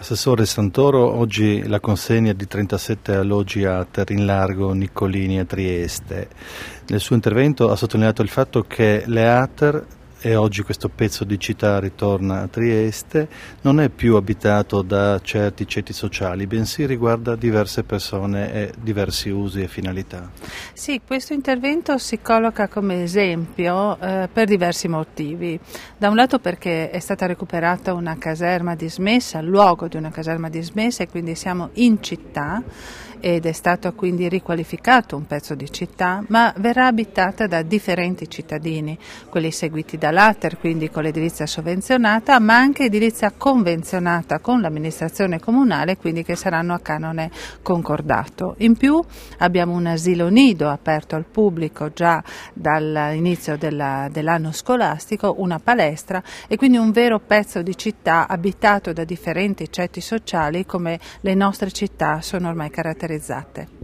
Assessore Santoro, oggi la consegna di 37 alloggi ATER in largo Niccolini a Trieste. Nel suo intervento ha sottolineato il fatto che le ATER, e oggi questo pezzo di città ritorna a Trieste, non è più abitato da certi ceti sociali, bensì riguarda diverse persone e diversi usi e finalità. Sì, questo intervento si colloca come esempio per diversi motivi. Da un lato perché è stata recuperata una caserma dismessa, il luogo di una caserma dismessa, e quindi siamo in città ed è stato quindi riqualificato un pezzo di città, ma verrà abitata da differenti cittadini, quelli seguiti dall'ATER, quindi con l'edilizia sovvenzionata, ma anche edilizia convenzionata con l'amministrazione comunale, quindi che saranno a canone concordato. In più abbiamo un asilo nido aperto al pubblico già dall'inizio dell'anno scolastico, una palestra e quindi un vero pezzo di città abitato da differenti ceti sociali come le nostre città sono ormai caratterizzate.